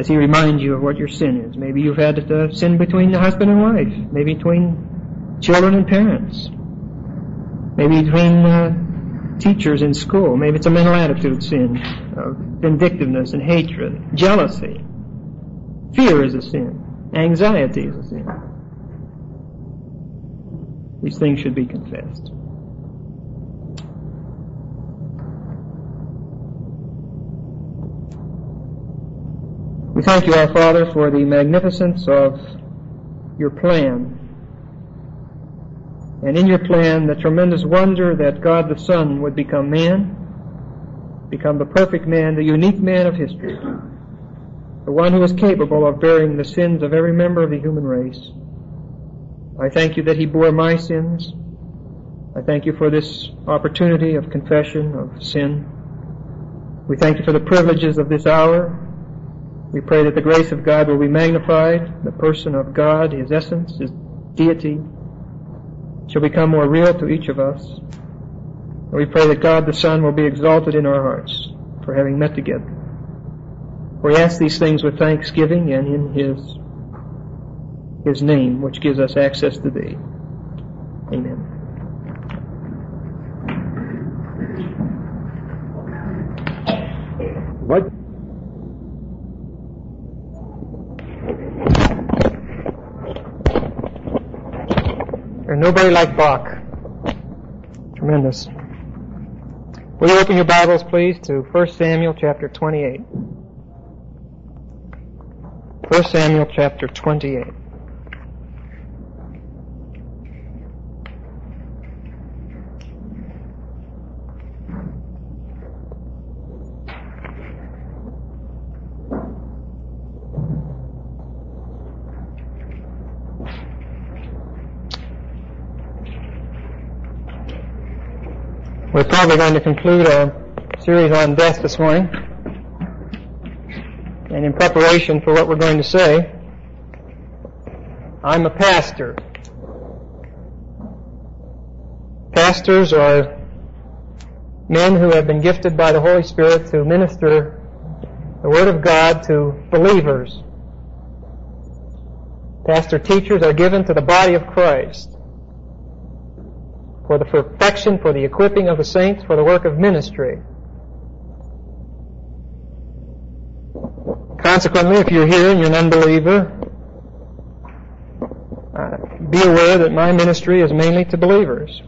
as He reminds you of what your sin is. Maybe you've had sin between the husband and wife, maybe between children and parents, maybe between teachers in school. Maybe it's a mental attitude sin of vindictiveness and hatred, jealousy. Fear is a sin. Anxiety is a sin. These things should be confessed. We thank you, our Father, for the magnificence of your plan. And in your plan, the tremendous wonder that God the Son would become man, become the perfect man, the unique man of history, the one who is capable of bearing the sins of every member of the human race. I thank you that He bore my sins. I thank you for this opportunity of confession of sin. We thank you for the privileges of this hour. We pray that the grace of God will be magnified, the person of God, His essence, His deity, shall become more real to each of us. And we pray that God the Son will be exalted in our hearts for having met together. We ask these things with thanksgiving and in His name, which gives us access to Thee. Amen. What? There's nobody like Bach. Tremendous. Will you open your Bibles, please, to 1 Samuel chapter 28. 1 Samuel chapter 28. We're probably going to conclude our series on death this morning. And in preparation for what we're going to say, I'm a pastor. Pastors are men who have been gifted by the Holy Spirit to minister the Word of God to believers. Pastor teachers are given to the body of Christ for the perfection, for the equipping of the saints, for the work of ministry. Consequently, if you're here and you're an unbeliever, be aware that my ministry is mainly to believers.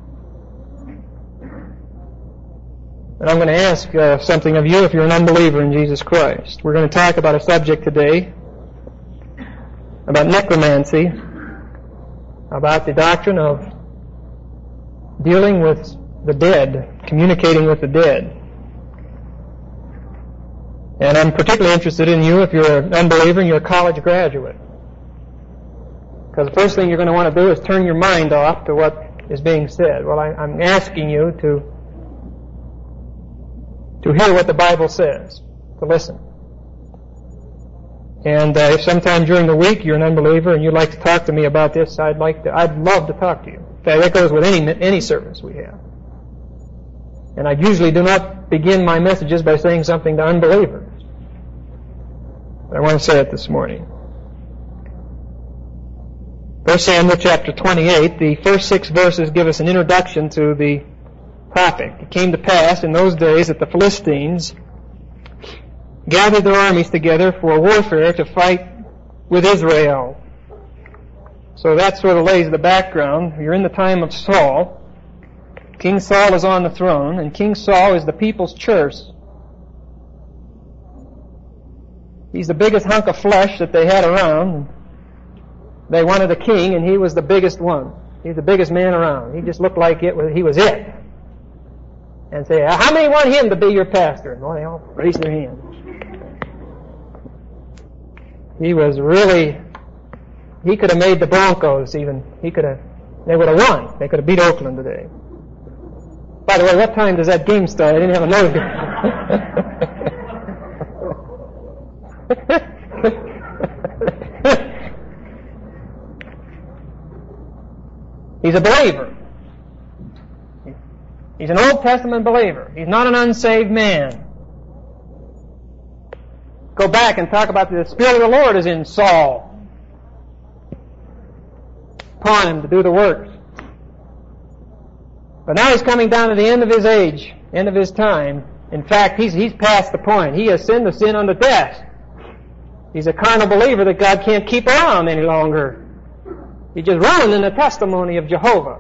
And I'm going to ask something of you if you're an unbeliever in Jesus Christ. We're going to talk about a subject today, about necromancy, about the doctrine of dealing with the dead, communicating with the dead. And I'm particularly interested in you if you're an unbeliever and you're a college graduate. Because the first thing you're going to want to do is turn your mind off to what is being said. Well, I'm asking you to hear what the Bible says, to listen. And if sometime during the week you're an unbeliever and you'd like to talk to me about this, I'd love to talk to you. In fact, that goes with any service we have. And I usually do not begin my messages by saying something to unbelievers. But I want to say it this morning. 1 Samuel chapter 28, the first 6 verses give us an introduction to the topic. It came to pass in those days that the Philistines gathered their armies together for warfare to fight with Israel. So that sort of lays the background. You're in the time of Saul. King Saul is on the throne, and King Saul is the people's church. He's the biggest hunk of flesh that they had around. They wanted a king, and he was the biggest one. He's the biggest man around. He just looked like he was it. And say, how many want him to be your pastor? And they all raised their hands. He was really, he could have made the Broncos even. They would have won. They could have beat Oakland today. By the way, what time does that game start? I didn't have a note. He's a believer. He's an Old Testament believer. He's not an unsaved man. Go go back and talk about the Spirit of the Lord is in Saul, upon him to do the works. But now he's coming down to the end of his age, end of his time. In fact, he's past the point. He has sinned the sin unto death. He's a carnal believer that God can't keep around any longer. He's just ruining the testimony of Jehovah.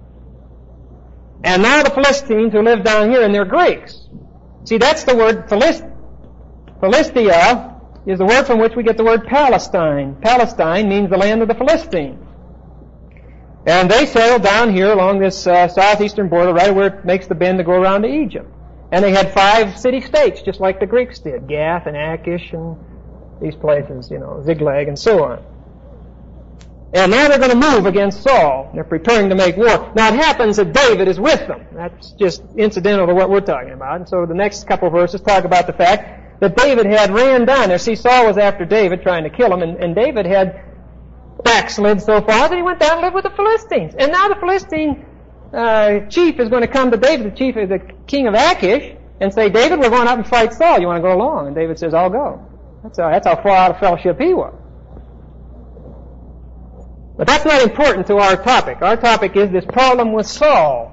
And now the Philistines who live down here, and they're Greeks. See, that's the word Philistia is the word from which we get the word Palestine. Palestine means the land of the Philistines. And they settled down here along this southeastern border, right where it makes the bend to go around to Egypt. And they had 5 city-states, just like the Greeks did. Gath and Achish and these places, Ziklag and so on. And now they're going to move against Saul. They're preparing to make war. Now it happens that David is with them. That's just incidental to what we're talking about. And so the next couple of verses talk about the fact that David had ran down there. See, Saul was after David trying to kill him, and David had backslid so far that he went down and lived with the Philistines. And now the Philistine chief is going to come to David, the chief of the king of Achish, and say, David, we're going up and fight Saul. You want to go along? And David says, I'll go. That's how far out of fellowship he was. But that's not important to our topic. Our topic is this problem with Saul.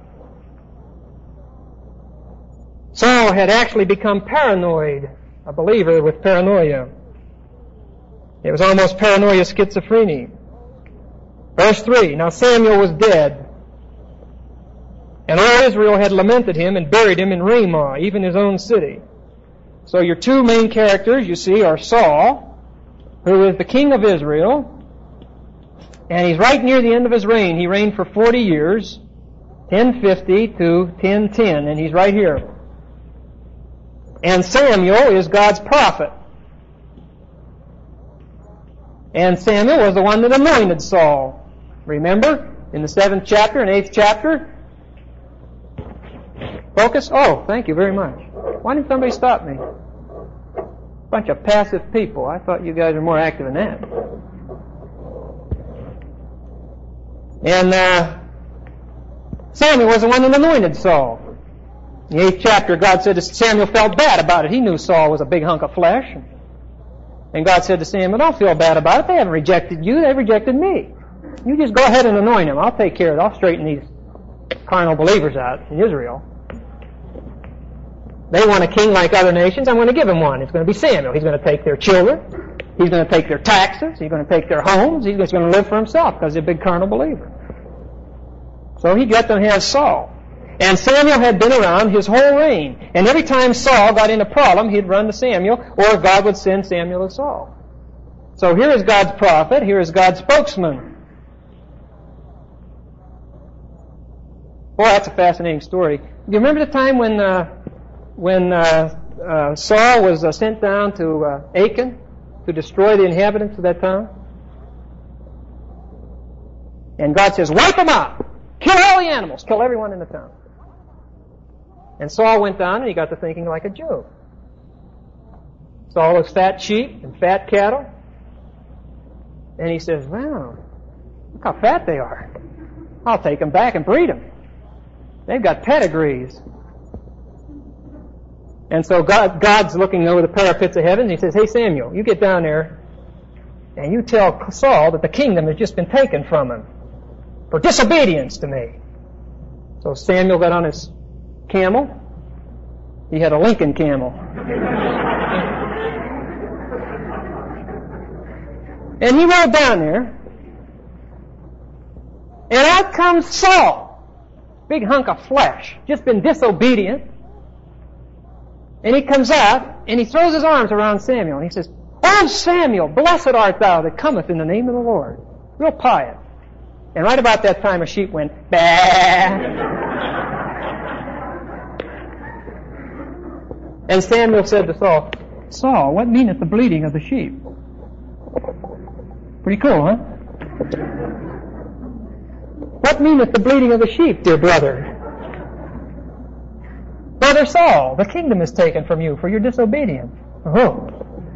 Saul had actually become paranoid, a believer with paranoia. It was almost paranoia schizophrenia. Verse 3, Now Samuel was dead, and all Israel had lamented him and buried him in Ramah, even his own city. So your 2 main characters, you see, are Saul, who is the king of Israel, and he's right near the end of his reign. He reigned for 40 years, 1050 to 1010, and he's right here. And Samuel is God's prophet. And Samuel was the one that anointed Saul. Remember, in the 7th chapter and 8th chapter? Focus? Oh, thank you very much. Why didn't somebody stop me? Bunch of passive people. I thought you guys were more active than that. And Samuel was the one that anointed Saul. In the 8th chapter, God said Samuel felt bad about it. He knew Saul was a big hunk of flesh. And God said to Samuel, don't feel bad about it. They haven't rejected you. They've rejected me. You just go ahead and anoint him. I'll take care of it. I'll straighten these carnal believers out in Israel. They want a king like other nations. I'm going to give them one. It's going to be Samuel. He's going to take their children. He's going to take their taxes. He's going to take their homes. He's just going to live for himself because he's a big carnal believer. So he got them to have Saul. And Samuel had been around his whole reign. And every time Saul got in a problem, he'd run to Samuel, or God would send Samuel to Saul. So here is God's prophet. Here is God's spokesman. Boy, that's a fascinating story. Do you remember the time when Saul was sent down to Achan to destroy the inhabitants of that town? And God says, wipe them out. Kill all the animals. Kill everyone in the town. And Saul went down and he got to thinking like a Jew. Saul has fat sheep and fat cattle. And he says, wow, look how fat they are. I'll take them back and breed them. They've got pedigrees. And so God's looking over the parapets of heaven and he says, hey Samuel, you get down there and you tell Saul that the kingdom has just been taken from him for disobedience to me. So Samuel got on his camel. He had a Lincoln camel. And he rode down there. And out comes Saul. Big hunk of flesh. Just been disobedient. And he comes out and he throws his arms around Samuel. And he says, Oh Samuel, blessed art thou that cometh in the name of the Lord. Real pious. And right about that time a sheep went, bah. And Samuel said to Saul, Saul, what meaneth the bleating of the sheep? Pretty cool, huh? What meaneth the bleating of the sheep, dear brother? Brother Saul, the kingdom is taken from you for your disobedience. Oh.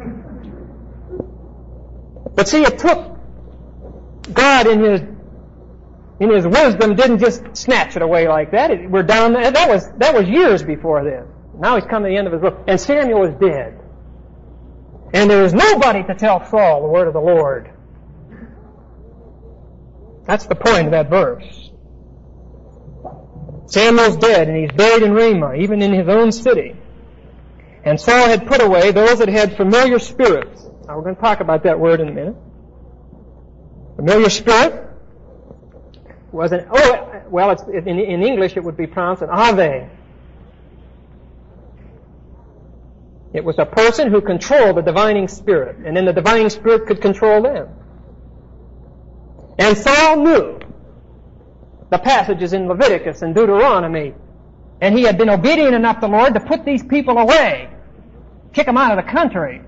But see, it took God in his wisdom didn't just snatch it away like that. We're down there. That was years before this. Now he's come to the end of his book. And Samuel is dead. And there is nobody to tell Saul the word of the Lord. That's the point of that verse. Samuel's dead, and he's buried in Ramah, even in his own city. And Saul had put away those that had familiar spirits. Now, we're going to talk about that word in a minute. Familiar spirit was an, in English it would be pronounced an ave. It was a person who controlled the divining spirit, and then the divining spirit could control them. And Saul knew the passages in Leviticus and Deuteronomy, and he had been obedient enough to the Lord to put these people away, kick them out of the country.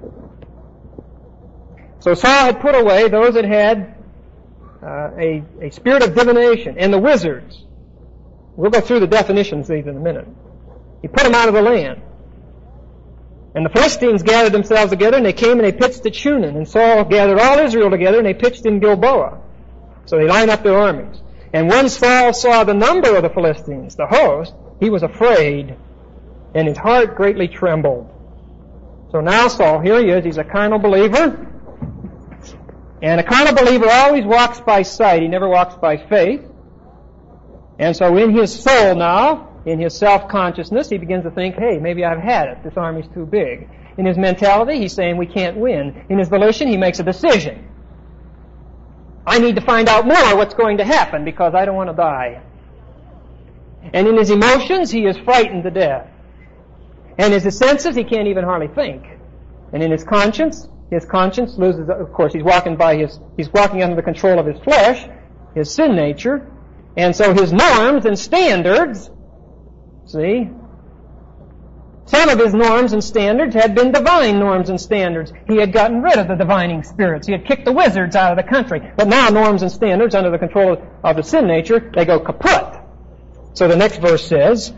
So Saul had put away those that had a spirit of divination, and the wizards. We'll go through the definitions of these in a minute. He put them out of the land. And the Philistines gathered themselves together, and they came and they pitched at Shunem. And Saul gathered all Israel together, and they pitched in Gilboa. So they lined up their armies. And when Saul saw the number of the Philistines, the host, he was afraid, and his heart greatly trembled. So now Saul, here he is, he's a carnal believer. And a carnal believer always walks by sight. He never walks by faith. And so in his soul now, in his self-consciousness, he begins to think, hey, maybe I've had it. This army's too big. In his mentality, he's saying we can't win. In his volition, he makes a decision. I need to find out more what's going to happen because I don't want to die. And in his emotions, he is frightened to death. And in his senses, he can't even hardly think. And in his conscience loses, of course, he's walking under the control of his flesh, his sin nature, and so his norms and standards, see, some of his norms and standards had been divine norms and standards. He had gotten rid of the divining spirits. He had kicked the wizards out of the country. But now norms and standards under the control of the sin nature, they go kaput. So the next verse says,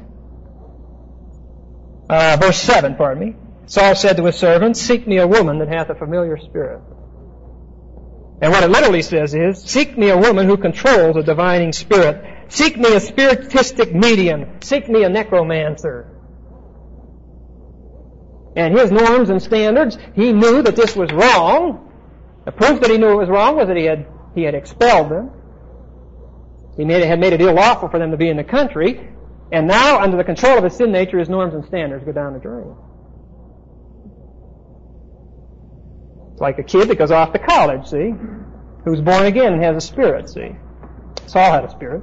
verse 7, pardon me. Saul said to his servants, seek me a woman that hath a familiar spirit. And what it literally says is, seek me a woman who controls a divining spirit. Seek me a spiritistic medium. Seek me a necromancer. And his norms and standards, he knew that this was wrong. The proof that he knew it was wrong was that he had expelled them. He had made it illlawful for them to be in the country. And now, under the control of his sin nature, his norms and standards go down the drain. It's like a kid that goes off to college, see, who's born again and has a spirit, see. Saul had a spirit.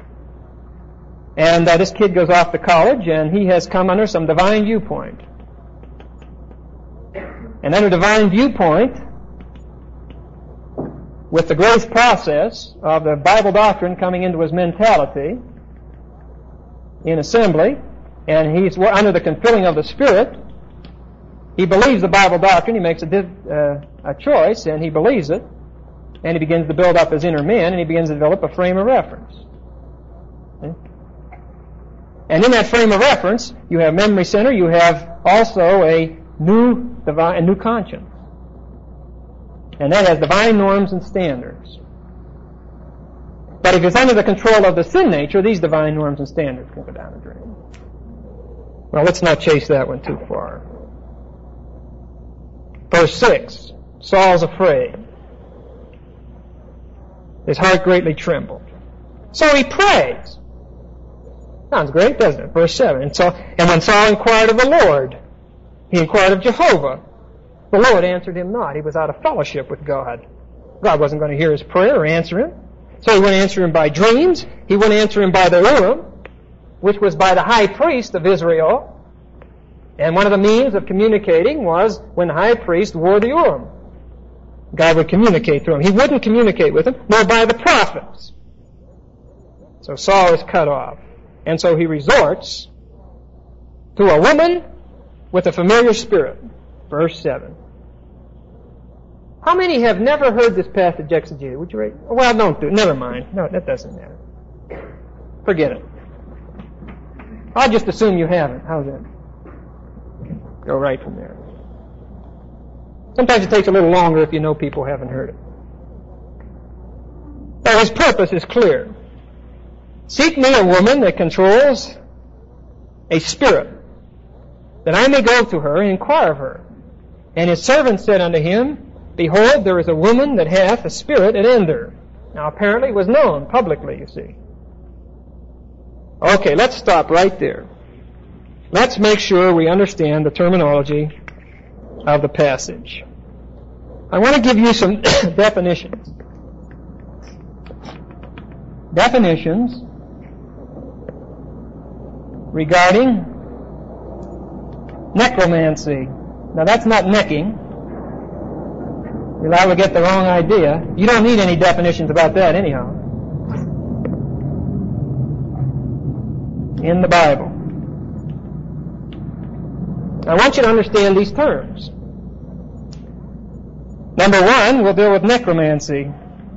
And this kid goes off to college, and he has come under some divine viewpoint. And under divine viewpoint, with the grace process of the Bible doctrine coming into his mentality in assembly, and he's under the confilling of the Spirit, he believes the Bible doctrine, he makes a choice, and he believes it, and he begins to build up his inner man, and he begins to develop a frame of reference. Okay? And in that frame of reference, you have memory center, you have also a new conscience. And that has divine norms and standards. But if it's under the control of the sin nature, these divine norms and standards can go down the drain. Well, let's not chase that one too far. Verse 6, Saul's afraid. His heart greatly trembled. So he prays. Sounds great, doesn't it? Verse 7. And when Saul inquired of the Lord, he inquired of Jehovah. The Lord answered him not. He was out of fellowship with God. God wasn't going to hear his prayer or answer him. So he wouldn't answer him by dreams. He wouldn't answer him by the Urim, which was by the high priest of Israel. And one of the means of communicating was when the high priest wore the Urim. God would communicate through him. He wouldn't communicate with him, nor by the prophets. So Saul is cut off. And so he resorts to a woman with a familiar spirit. Verse 7. How many have never heard this passage exegeted? Would you rate? Well, don't do it. Never mind. No, that doesn't matter. Forget it. I'll just assume you haven't. How's that? Go right from there. Sometimes it takes a little longer if you know people haven't heard it. But his purpose is clear. Seek me a woman that controls a spirit, that I may go to her and inquire of her. And his servant said unto him, Behold, there is a woman that hath a spirit at Endor. Now apparently it was known publicly, you see. Okay, let's stop right there. Let's make sure we understand the terminology of the passage. I want to give you some definitions. Definitions regarding necromancy. Now that's not necking. You're liable to get the wrong idea. You don't need any definitions about that anyhow. In the Bible. I want you to understand these terms. Number one, we'll deal with necromancy.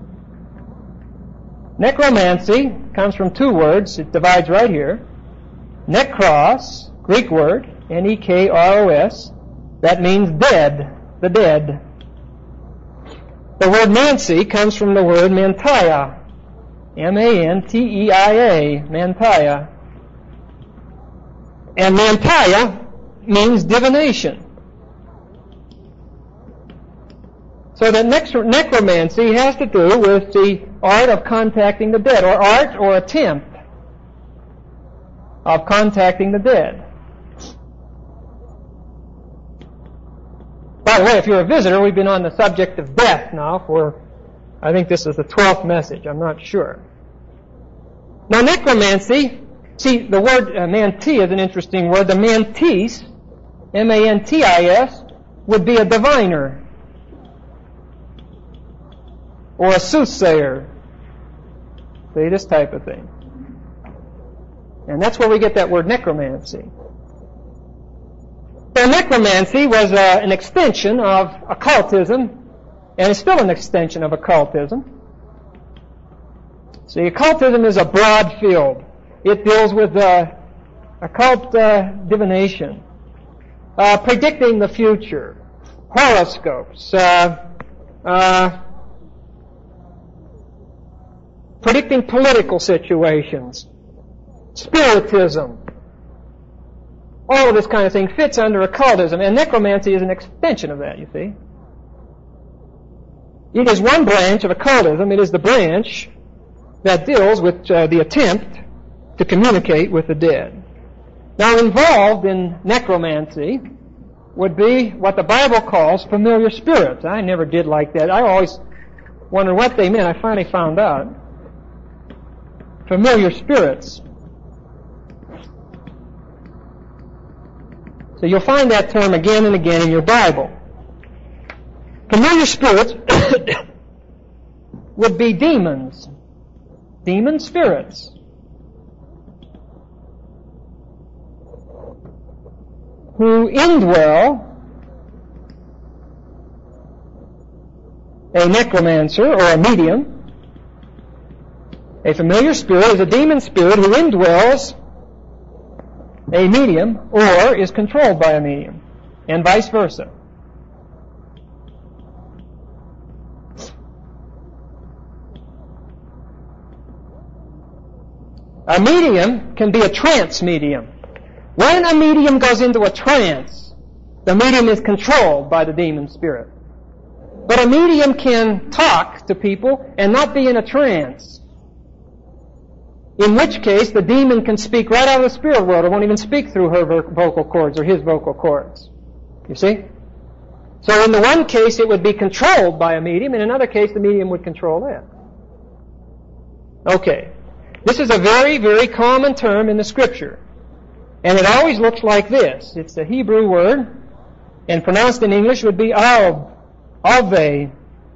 Necromancy comes from two words. It divides right here. Nekros, Greek word, Nekros, that means dead, the dead. The word mancy comes from the word mantia, M-A-N-T-E-I-A, mantia. And mantia means divination. So that necromancy has to do with the art of contacting the dead, or art or attempt of contacting the dead. By the way, if you're a visitor, we've been on the subject of death now for, I think this is the 12th message, I'm not sure. Now necromancy, see the word manti is an interesting word. The mantis, M-A-N-T-I-S, would be a diviner or a soothsayer. See, this type of thing. And that's where we get that word necromancy. So necromancy was an extension of occultism, and is still an extension of occultism. See, occultism is a broad field. It deals with occult divination, predicting the future, horoscopes, predicting political situations, spiritism. All of this kind of thing fits under occultism, and necromancy is an extension of that, you see. It is one branch of occultism. It is the branch that deals with the attempt to communicate with the dead. Now, involved in necromancy would be what the Bible calls familiar spirits. I never did like that. I always wondered what they meant. I finally found out. Familiar spirits. So you'll find that term again and again in your Bible. Familiar spirits would be demons. Demon spirits. Who indwell a necromancer or a medium. A familiar spirit is a demon spirit who indwells a medium or is controlled by a medium, and vice versa. A medium can be a trance medium. When a medium goes into a trance, the medium is controlled by the demon spirit. But a medium can talk to people and not be in a trance. In which case, the demon can speak right out of the spirit world. It won't even speak through her vocal cords or his vocal cords. You see? So in the one case, it would be controlled by a medium. In another case, the medium would control it. Okay. This is a very, very common term in the Scripture. And it always looks like this. It's a Hebrew word, and pronounced in English would be Ave.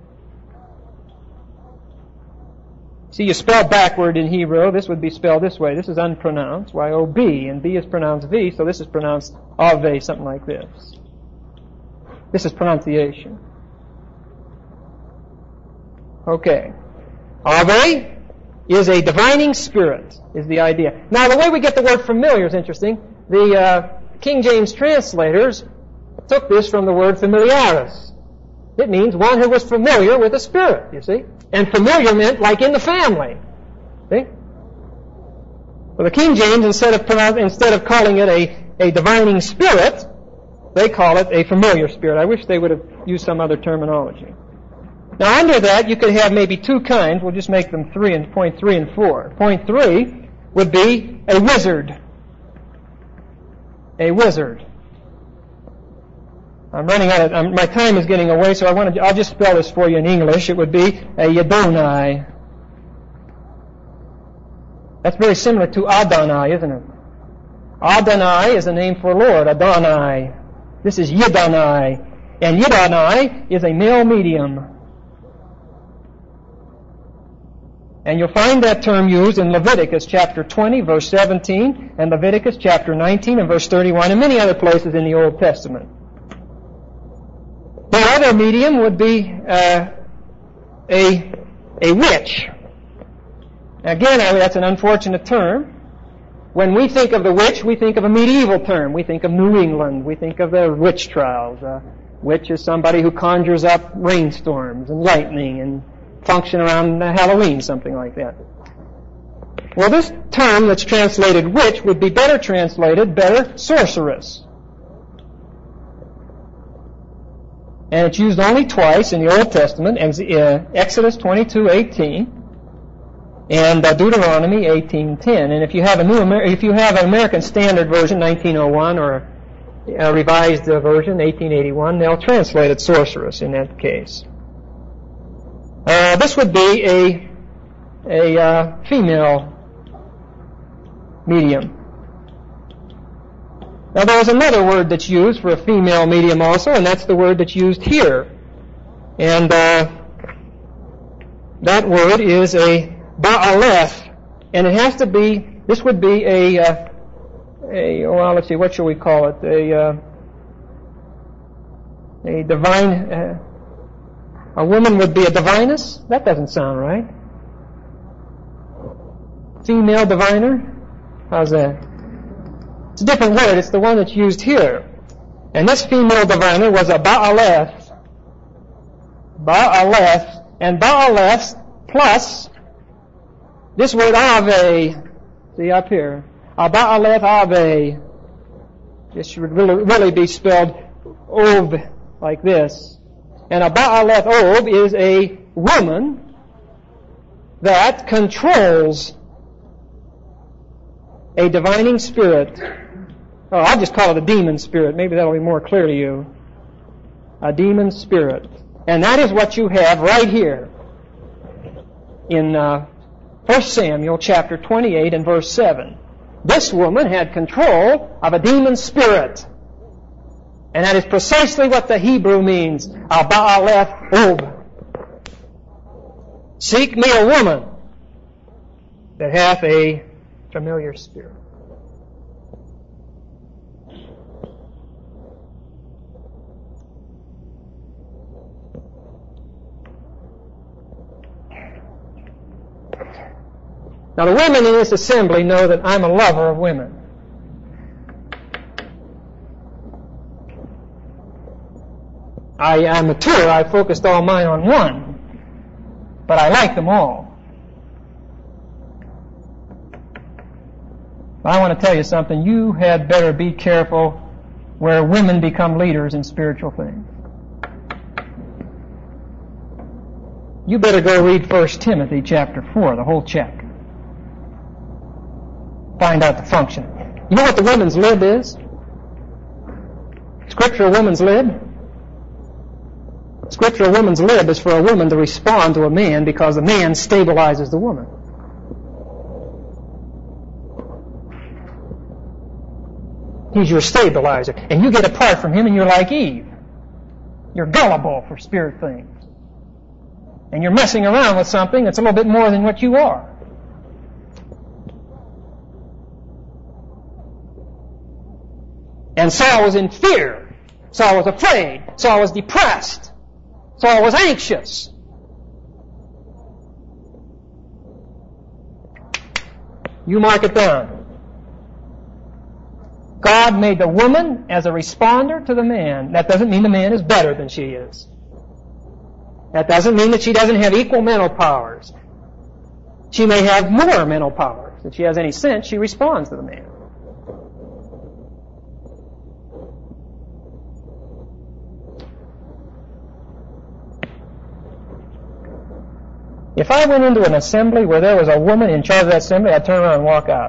See, you spell backward in Hebrew. This would be spelled this way. This is unpronounced, Y-O-B, and B is pronounced V, so this is pronounced Ave, something like this. This is pronunciation. Okay. Ave is a divining spirit, is the idea. Now, the way we get the word familiar is interesting. The King James translators took this from the word familiaris. It means one who was familiar with a spirit, you see. And familiar meant like in the family. See? Well, the King James, instead of calling it a divining spirit, They call it a familiar spirit. I wish they would have used some other terminology. Now, under that, you could have maybe two kinds. We'll just make them three, and point 3 and 4. Point 3 would be a wizard. A wizard. I'm running out of, my time is getting away, so I'll just spell this for you in English. It would be a Yidoni. That's very similar to Adonai, isn't it? Adonai is a name for Lord, Adonai. This is Yidoni. And Yidoni is a male medium. And you'll find that term used in Leviticus chapter 20, verse 17, and Leviticus chapter 19 and verse 31, and many other places in the Old Testament. The other medium would be a witch. Again, that's an unfortunate term. When we think of the witch, we think of a medieval term. We think of New England. We think of the witch trials. Witch is somebody who conjures up rainstorms and lightning and function around Halloween, something like that. Well, this term that's translated witch would be better translated sorceress. And it's used only twice in the Old Testament, Exodus 22:18 and Deuteronomy 18:10. And if you have an American Standard Version 1901 or a revised version 1881, they'll translate it sorceress in that case. This would be a female medium. Now, there's another word that's used for a female medium also, and that's the word that's used here. And that word is a Baaleth, and it has to be, this would be let's see, what shall we call it? A divine, a woman would be a diviness? That doesn't sound right. Female diviner? How's that? It's a different word. It's the one that's used here. And this female diviner was a Baaleth. Baaleth. And Baaleth plus this word Ave. See up here. A Baaleth Ave. This should really be spelled Ov, like this. And a Baaleth Ov is a woman that controls a divining spirit. Oh, I'll just call it a demon spirit. Maybe that'll be more clear to you. A demon spirit. And that is what you have right here in 1 Samuel chapter 28 and verse 7. This woman had control of a demon spirit. And that is precisely what the Hebrew means. A Baaleth Ob. Seek me a woman that hath a familiar spirit. Now, the women in this assembly know that I'm a lover of women. I'm mature. I focused all mine on one. But I like them all. I want to tell you something. You had better be careful where women become leaders in spiritual things. You better go read 1 Timothy chapter 4, the whole chapter. Find out the function. You know what the woman's lib is? Scriptural woman's lib? Scriptural woman's lib is for a woman to respond to a man because the man stabilizes the woman. He's your stabilizer. And you get apart from him and you're like Eve. You're gullible for spirit things. And you're messing around with something that's a little bit more than what you are. And Saul was in fear. Saul was afraid. Saul was depressed. Saul was anxious. You mark it down. God made the woman as a responder to the man. That doesn't mean the man is better than she is. That doesn't mean that she doesn't have equal mental powers. She may have more mental powers. If she has any sense, she responds to the man. If I went into an assembly where there was a woman in charge of that assembly, I'd turn around and walk out.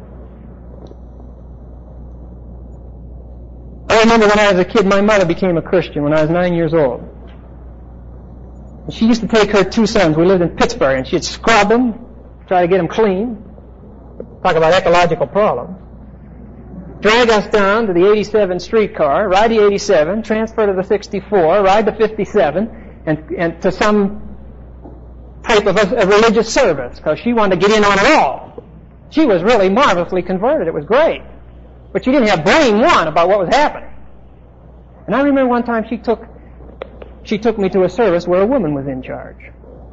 I remember when I was a kid, my mother became a Christian when I was 9 years old. And she used to take her 2 sons. We lived in Pittsburgh, and she'd scrub them, try to get them clean. Talk about ecological problems. Drag us down to the 87 streetcar, ride the 87, transfer to the 64, ride the 57, and to some type of a religious service, because she wanted to get in on it all. She was really marvelously converted. It was great. But she didn't have brain one about what was happening. And I remember one time she took me to a service where a woman was in charge.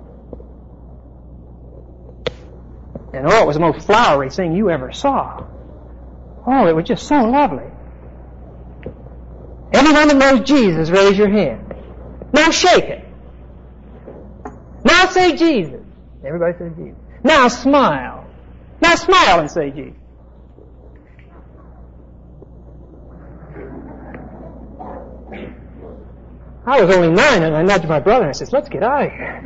And it was the most flowery thing you ever saw. Oh, it was just so lovely. Anyone that knows Jesus, raise your hand. Now shake it. Now say Jesus. Everybody say Jesus. Now smile. Now smile and say Jesus. I was only 9, and I nudged my brother and I said, let's get out of here.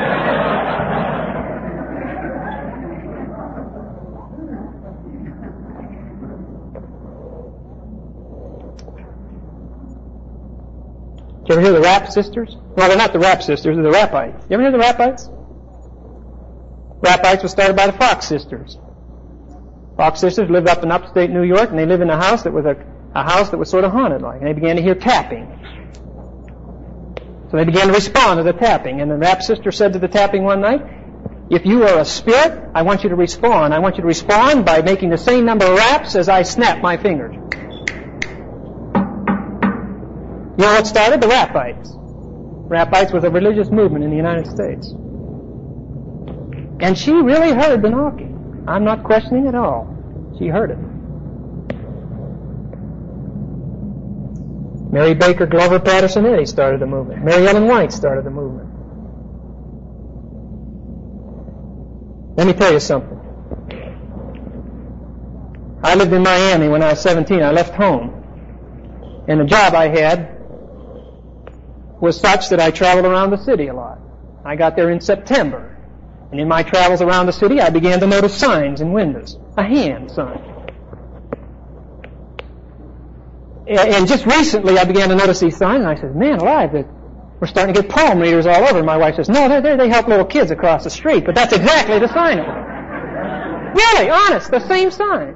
Did you ever hear the Rap Sisters? Well, they're not the Rap Sisters, they're the Rappites. You ever hear the Rappites? Rappites was started by the Fox Sisters. Fox Sisters lived up in upstate New York, and they lived in a house that was a house that was sort of haunted like, and they began to hear tapping. So they began to respond to the tapping, and the Rap Sister said to the tapping one night, if you are a spirit, I want you to respond. I want you to respond by making the same number of raps as I snap my fingers. You know what started? The Rappites. Rappites was a religious movement in the United States. And she really heard the knocking. I'm not questioning at all. She heard it. Mary Baker Glover Patterson Eddy started the movement. Mary Ellen White started the movement. Let me tell you something. I lived in Miami when I was 17. I left home. And the job I had was such that I traveled around the city a lot. I got there in September. And in my travels around the city, I began to notice signs in windows. A hand sign. And just recently I began to notice these signs, and I said, man alive, we're starting to get palm readers all over. And my wife says, no, they help little kids across the street, but that's exactly the sign it was. Really, honest, the same sign.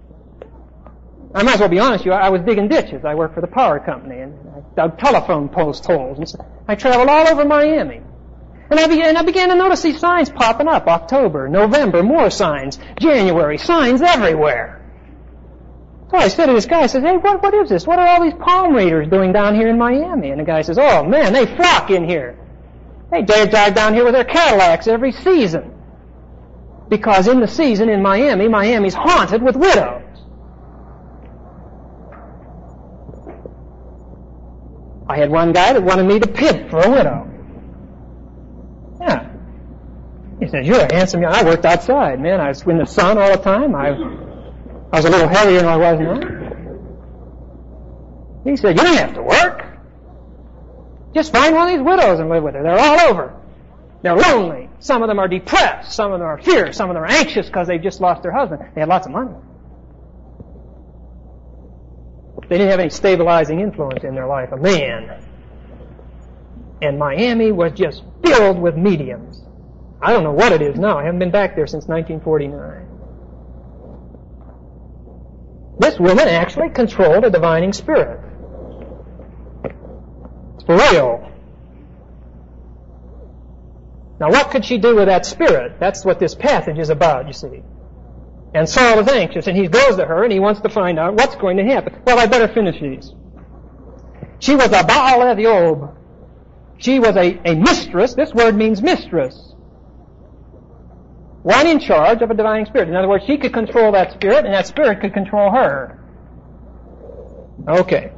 I might as well be honest with you, I was digging ditches. I worked for the power company, and I dug telephone post holes. And so I traveled all over Miami. And I began to notice these signs popping up. October, November, more signs. January, signs everywhere. So I said to this guy, I said, hey, what is this? What are all these palm readers doing down here in Miami? And the guy says, oh, man, they flock in here. They drive down here with their Cadillacs every season. Because in the season in Miami, Miami's haunted with widows. I had one guy that wanted me to pimp for a widow. Yeah. He said, you're a handsome guy. I worked outside, man. I was in the sun all the time. I was a little heavier than I was now. He said, you don't have to work. Just find one of these widows and live with her. They're all over. They're lonely. Some of them are depressed. Some of them are fierce. Some of them are anxious because they've just lost their husband. They had lots of money. They didn't have any stabilizing influence in their life, a man. And Miami was just filled with mediums. I don't know what it is now. I haven't been back there since 1949. This woman actually controlled a divining spirit. It's for real. Now what could she do with that spirit? That's what this passage is about, you see. And Saul is anxious, and he goes to her, and he wants to find out what's going to happen. Well, I better finish these. She was a Baal Eviob. She was a mistress. This word means mistress. One in charge of a divine spirit. In other words, she could control that spirit, and that spirit could control her. Okay.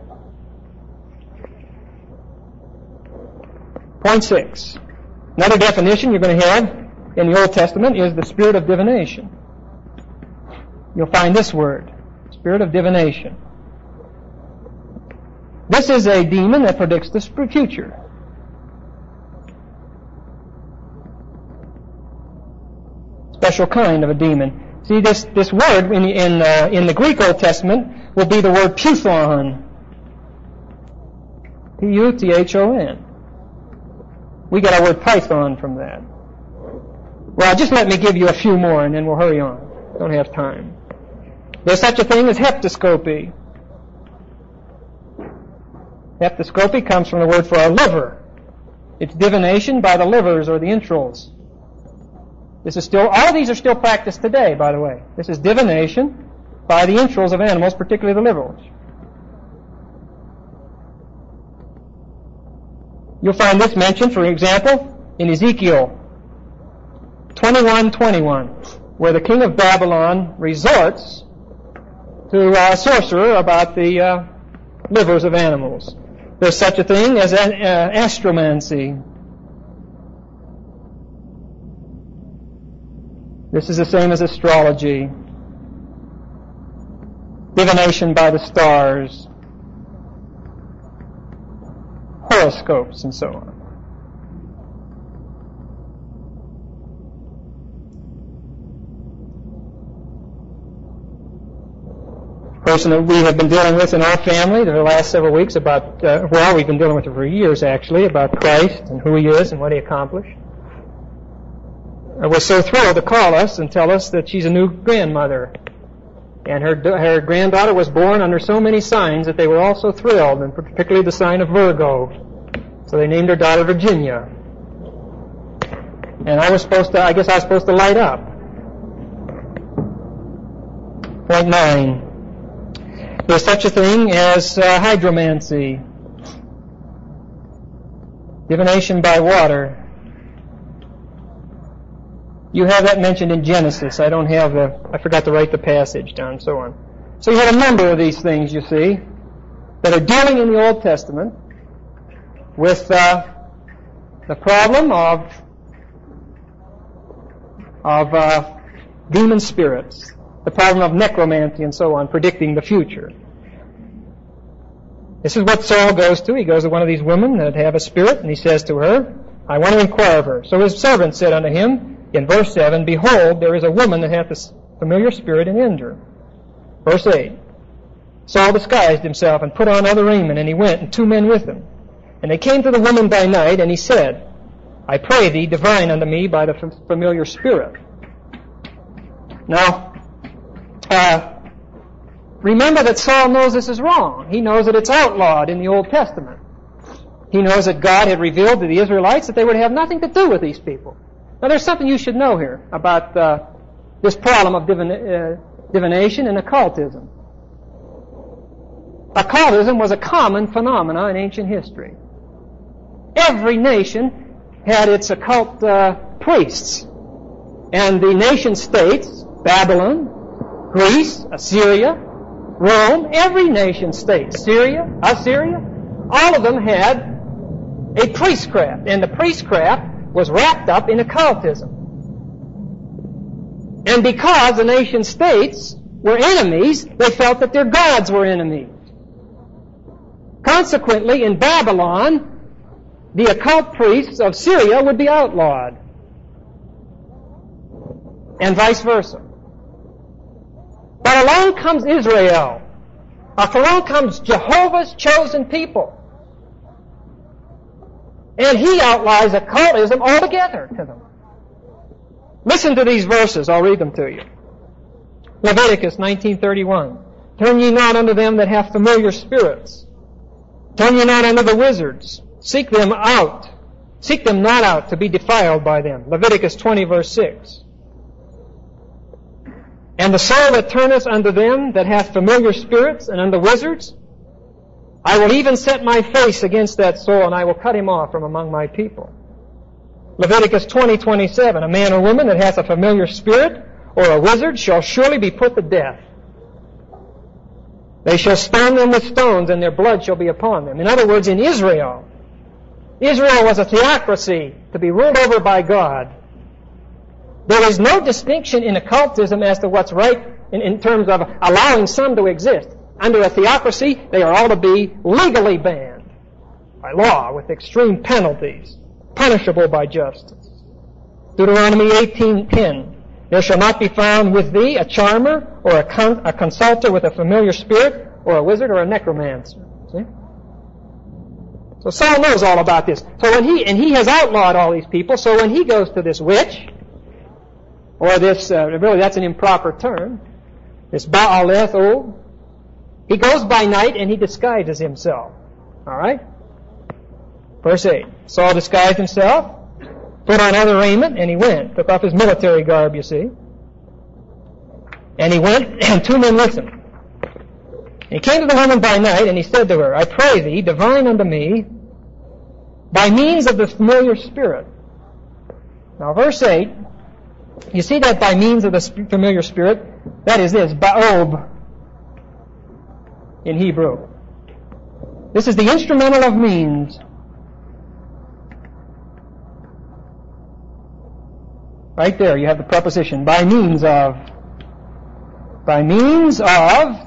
Point 6. Another definition you're going to have in the Old Testament is the spirit of divination. You'll find this word, spirit of divination. This is a demon that predicts the future. special kind of a demon. See, this word in the Greek Old Testament will be the word puthon. P-U-T-H-O-N. We get our word python from that. Well, just let me give you a few more and then we'll hurry on. Don't have time. There's such a thing as heptoscopy. Heptoscopy comes from the word for a liver. It's divination by the livers or the entrails. All of these are still practiced today, by the way. This is divination by the entrails of animals, particularly the livers. You'll find this mentioned, for example, in Ezekiel 21:21, where the king of Babylon resorts to a sorcerer about the livers of animals. There's such a thing as astromancy. This is the same as astrology. Divination by the stars. Horoscopes and so on. Person that we have been dealing with in our family the last several weeks about, we've been dealing with it for years actually, about Christ and who He is and what He accomplished. Was so thrilled to call us and tell us that she's a new grandmother. And her granddaughter was born under so many signs that they were all so thrilled, and particularly the sign of Virgo. So they named her daughter Virginia. And I guess I was supposed to light up. Point 9. There's such a thing as hydromancy. Divination by water. You have that mentioned in Genesis. I forgot to write the passage down and so on. So you have a number of these things, you see, that are dealing in the Old Testament with the problem of demon spirits, the problem of necromancy and so on, predicting the future. This is what Saul goes to. He goes to one of these women that have a spirit, and he says to her, I want to inquire of her. So his servant said unto him, in verse 7, Behold, there is a woman that hath this familiar spirit in Endor. Verse 8, Saul disguised himself and put on other raiment, and he went, and 2 men with him. And they came to the woman by night, and he said, I pray thee, divine unto me by the familiar spirit. Now, remember that Saul knows this is wrong. He knows that it's outlawed in the Old Testament. He knows that God had revealed to the Israelites that they would have nothing to do with these people. Now, there's something you should know here about this problem of divination and occultism. Occultism was a common phenomenon in ancient history. Every nation had its occult priests. And the nation-states, Babylon, Greece, Assyria, Rome, every nation-state, Syria, Assyria, all of them had a priestcraft. And the priestcraft was wrapped up in occultism. And because the nation-states were enemies, they felt that their gods were enemies. Consequently, in Babylon, the occult priests of Syria would be outlawed. And vice versa. But along comes Israel. Along comes Jehovah's chosen people. And He outlaws occultism altogether to them. Listen to these verses. I'll read them to you. Leviticus 19:31. Turn ye not unto them that have familiar spirits. Turn ye not unto the wizards. Seek them out. Seek them not out to be defiled by them. Leviticus 20 verse 6. And the soul that turneth unto them that hath familiar spirits and unto wizards, I will even set my face against that soul, and I will cut him off from among my people. Leviticus 20:27, a man or woman that hath a familiar spirit or a wizard shall surely be put to death. They shall stone them with stones, and their blood shall be upon them. In other words, in Israel was a theocracy to be ruled over by God. There is no distinction in occultism as to what's right in terms of allowing some to exist. Under a theocracy, they are all to be legally banned by law with extreme penalties, punishable by justice. Deuteronomy 18:10. There shall not be found with thee a charmer or a consulter with a familiar spirit or a wizard or a necromancer. See? So Saul knows all about this. So he has outlawed all these people, so when he goes to this witch, or this, really that's an improper term, this Baaleth, he goes by night and he disguises himself. Alright? Verse 8. Saul disguised himself, put on other raiment, and he went. Took off his military garb, you see. And he went, and two men listened. And he came to the woman by night, and he said to her, I pray thee, divine unto me, by means of the familiar spirit. Now, verse 8, you see that by means of the familiar spirit, that is this, ba'ob, in Hebrew. This is the instrumental of means. Right there, you have the preposition, by means of. By means of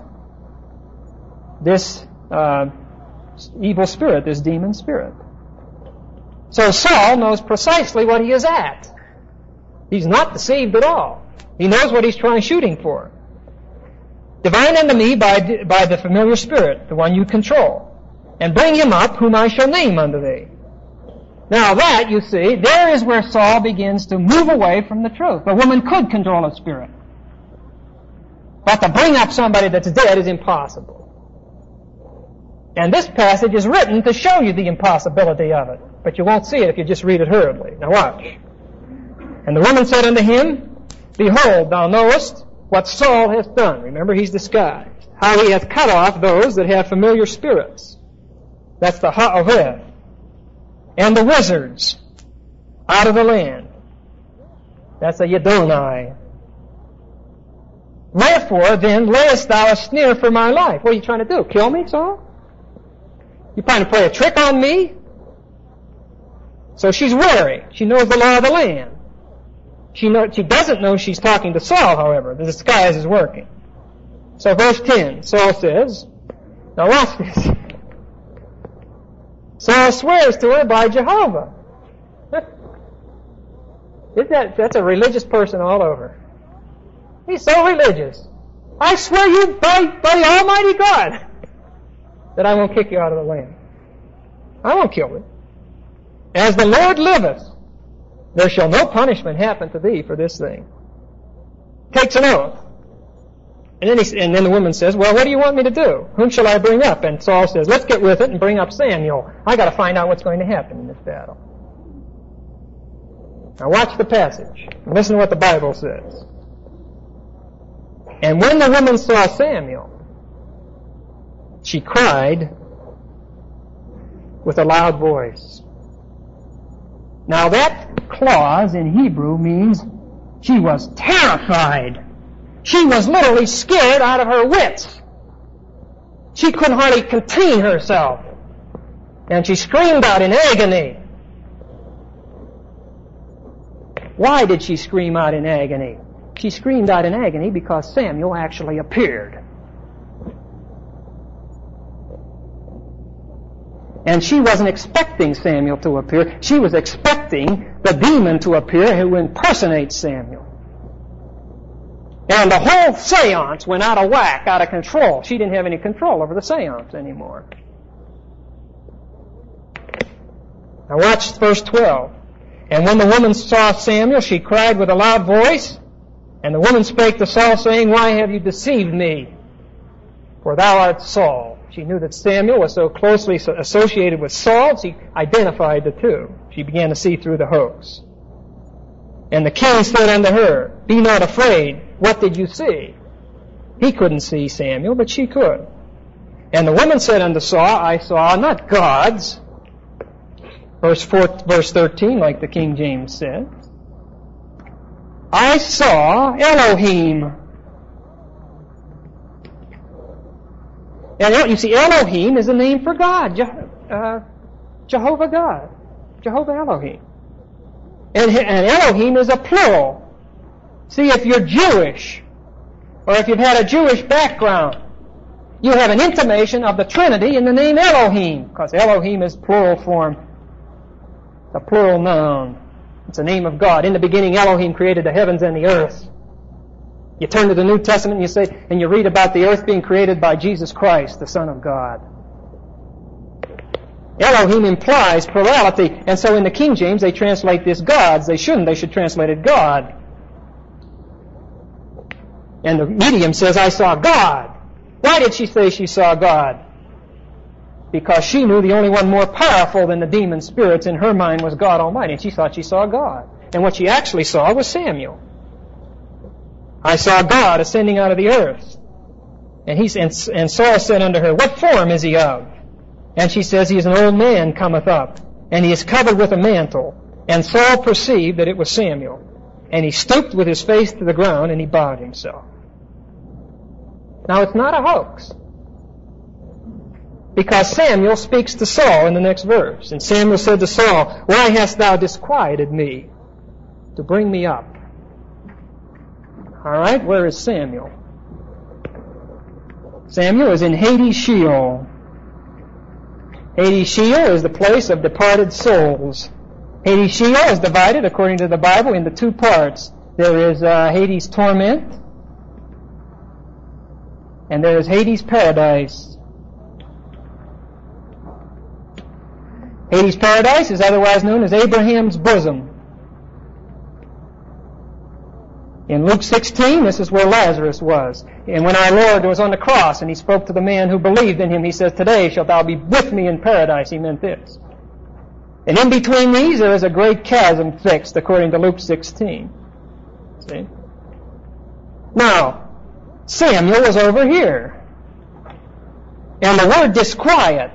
this evil spirit, this demon spirit. So Saul knows precisely what he is at. He's not deceived at all. He knows what he's shooting for. Divine unto me by the familiar spirit, the one you control, and bring him up whom I shall name unto thee. Now that, you see, there is where Saul begins to move away from the truth. A woman could control a spirit. But to bring up somebody that's dead is impossible. And this passage is written to show you the impossibility of it. But you won't see it if you just read it hurriedly. Now watch. And the woman said unto him, Behold, thou knowest what Saul hath done. Remember, he's disguised. How he hath cut off those that have familiar spirits. That's the Ha'aveh. And the wizards out of the land. That's a Yadonai. Wherefore, then, layest thou a snare for my life? What are you trying to do? Kill me, Saul? You trying to play a trick on me? So she's wary. She knows the law of the land. She doesn't know she's talking to Saul, however. The disguise is working. So verse 10, Saul says, now watch this. Saul swears to her by Jehovah. That's a religious person all over. He's so religious. I swear you by the Almighty God that I won't kick you out of the land. I won't kill you. As the Lord liveth, there shall no punishment happen to thee for this thing. Takes an oath. And then the woman says, well, what do you want me to do? Whom shall I bring up? And Saul says, let's get with it and bring up Samuel. I got to find out what's going to happen in this battle. Now watch the passage. Listen to what the Bible says. And when the woman saw Samuel, she cried with a loud voice. Now that clause in Hebrew means she was terrified. She was literally scared out of her wits. She couldn't hardly contain herself. And she screamed out in agony. Why did she scream out in agony? She screamed out in agony because Samuel actually appeared. And she wasn't expecting Samuel to appear. She was expecting the demon to appear who impersonates Samuel. And the whole seance went out of whack, out of control. She didn't have any control over the seance anymore. Now watch verse 12. And when the woman saw Samuel, she cried with a loud voice. And the woman spake to Saul, saying, Why have you deceived me? For thou art Saul. She knew that Samuel was so closely associated with Saul, she identified the two. She began to see through the hoax. And the king said unto her, Be not afraid. What did you see? He couldn't see Samuel, but she could. And the woman said unto Saul, I saw not gods. Verse 13, like the King James said. I saw Elohim. And you see, Elohim is a name for God. Jehovah God. Jehovah Elohim. And Elohim is a plural. See, if you're Jewish, or if you've had a Jewish background, you have an intimation of the Trinity in the name Elohim, because Elohim is plural form, the plural noun. It's the name of God. In the beginning, Elohim created the heavens and the earth. You turn to the New Testament and you say, and you read about the earth being created by Jesus Christ, the Son of God. Elohim implies plurality, and so in the King James they translate this gods. They shouldn't. They should translate it God. And the medium says, I saw God. Why did she say she saw God? Because she knew the only one more powerful than the demon spirits in her mind was God Almighty, and she thought she saw God. And what she actually saw was Samuel. I saw God ascending out of the earth. And Saul said unto her, what form is he of? And she says, he is an old man cometh up, and he is covered with a mantle. And Saul perceived that it was Samuel. And he stooped with his face to the ground, and he bowed himself. Now, it's not a hoax. Because Samuel speaks to Saul in the next verse. And Samuel said to Saul, why hast thou disquieted me to bring me up? All right, where is Samuel? Samuel is in Hades Sheol. Hades Sheol is the place of departed souls. Hades Sheol is divided, according to the Bible, into two parts. There is Hades torment, and there is Hades paradise. Hades paradise is otherwise known as Abraham's bosom. In Luke 16, this is where Lazarus was. And when our Lord was on the cross and he spoke to the man who believed in him, he says, today shalt thou be with me in paradise. He meant this. And in between these there is a great chasm fixed, according to Luke 16. See? Now, Samuel was over here. And the word disquiet,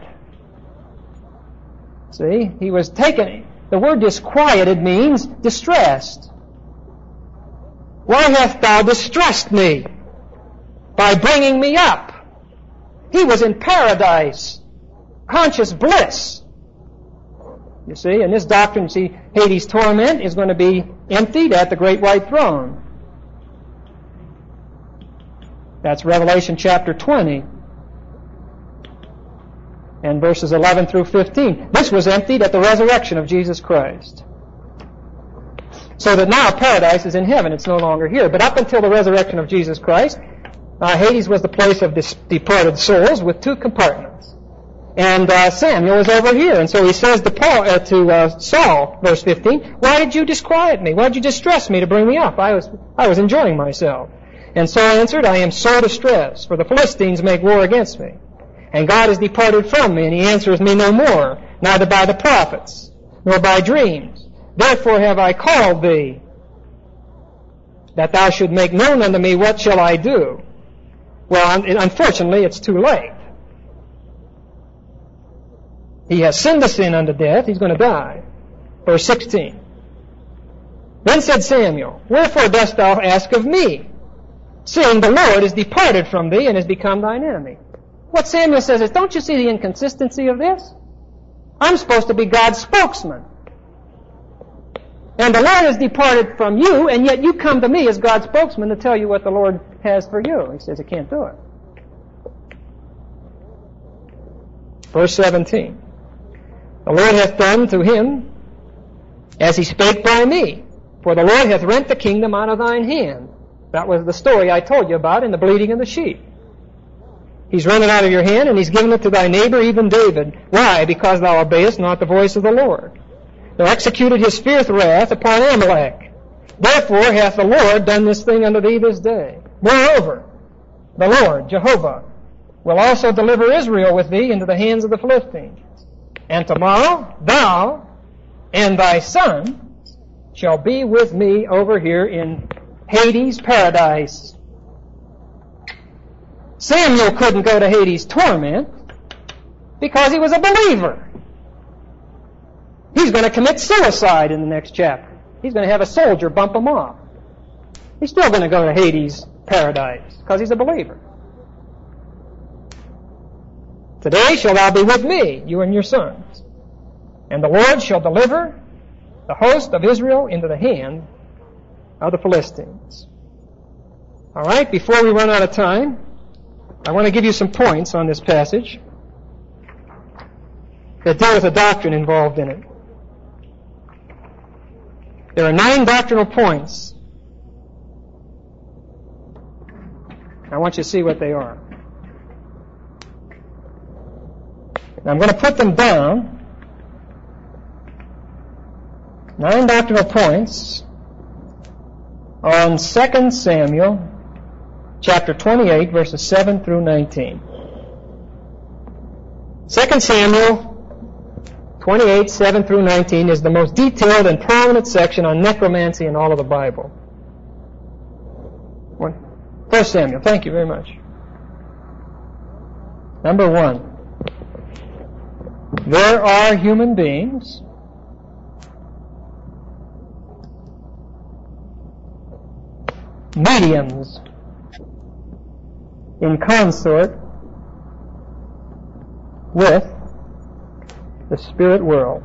see, he was taken. The word disquieted means distressed. Why hast thou distressed me by bringing me up? He was in paradise, conscious bliss. You see, and this doctrine, see, Hades torment is going to be emptied at the great white throne. That's Revelation chapter 20 and verses 11 through 15. This was emptied at the resurrection of Jesus Christ. So that now paradise is in heaven. It's no longer here. But up until the resurrection of Jesus Christ, Hades was the place of departed souls with two compartments. And Samuel is over here. And so he says to Saul, verse 15, why did you disquiet me? Why did you distress me to bring me up? I was enjoying myself. And Saul answered, I am sore distressed, for the Philistines make war against me. And God is departed from me, and he answers me no more, neither by the prophets, nor by dreams. Therefore have I called thee, that thou should make known unto me what shall I do. Well, unfortunately, it's too late. He has sinned a sin unto death. He's going to die. Verse 16. Then said Samuel, wherefore dost thou ask of me, seeing the Lord is departed from thee and is become thine enemy? What Samuel says is, don't you see the inconsistency of this? I'm supposed to be God's spokesman. And the Lord has departed from you, and yet you come to me as God's spokesman to tell you what the Lord has for you. He says, I can't do it. Verse 17. The Lord hath done to him as he spake by me, for the Lord hath rent the kingdom out of thine hand. That was the story I told you about in the bleating of the sheep. He's rent it out of your hand, and he's given it to thy neighbor, even David. Why? Because thou obeyest not the voice of the Lord. Thou executed his fierce wrath upon Amalek. Therefore hath the Lord done this thing unto thee this day. Moreover, the Lord, Jehovah, will also deliver Israel with thee into the hands of the Philistines. And tomorrow thou and thy son shall be with me over here in Hades paradise. Samuel couldn't go to Hades torment because he was a believer. He's going to commit suicide in the next chapter. He's going to have a soldier bump him off. He's still going to go to Hades paradise because he's a believer. Today shall thou be with me, you and your sons. And the Lord shall deliver the host of Israel into the hand of the Philistines. All right, before we run out of time, I want to give you some points on this passage that deal with the doctrine involved in it. There are 9 doctrinal points. I want you to see what they are. Now I'm going to put them down. 9 doctrinal points on 2 Samuel chapter 28, verses 7 through 19. 2 Samuel 28, 7 through 19 is the most detailed and prominent section on necromancy in all of the Bible. 1 Samuel, thank you very much. Number 1. There are human beings mediums in consort with the spirit world.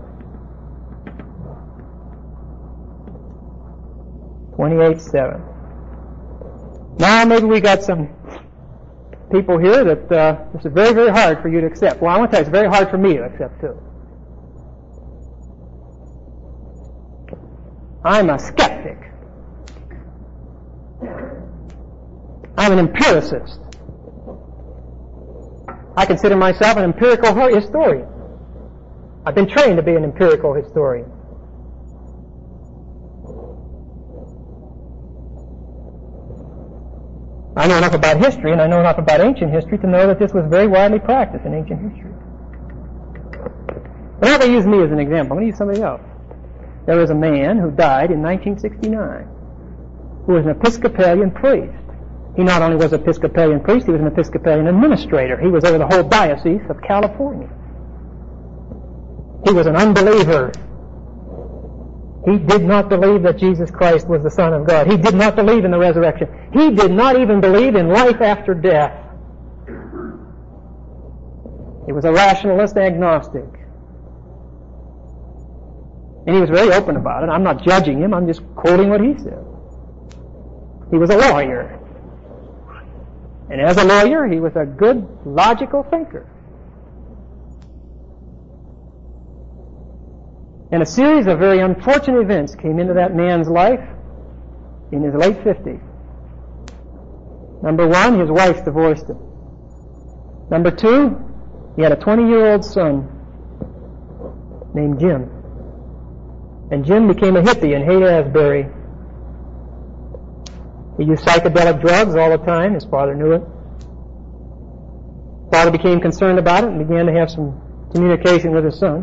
28:7. Now maybe we got some people here that this is very, very hard for you to accept. Well, I want to tell you, it's very hard for me to accept too. I'm a skeptic. I'm an empiricist. I consider myself an empirical historian. I've been trained to be an empirical historian. I know enough about history, and I know enough about ancient history to know that this was very widely practiced in ancient history. But I'm not going to use me as an example. I'm going to use somebody else. There was a man who died in 1969 who was an Episcopalian priest. He not only was an Episcopalian priest, he was an Episcopalian administrator. He was over the whole diocese of California. He was an unbeliever. He did not believe that Jesus Christ was the Son of God. He did not believe in the resurrection. He did not even believe in life after death. He was a rationalist agnostic. And he was very open about it. I'm not judging him. I'm just quoting what he said. He was a lawyer. And as a lawyer, he was a good, logical thinker. And a series of very unfortunate events came into that man's life in his late 50s. Number 1, his wife divorced him. Number 2, he had a 20-year-old son named Jim. And Jim became a hippie in Haight-Ashbury. He used psychedelic drugs all the time. His father knew it. Father became concerned about it and began to have some communication with his son.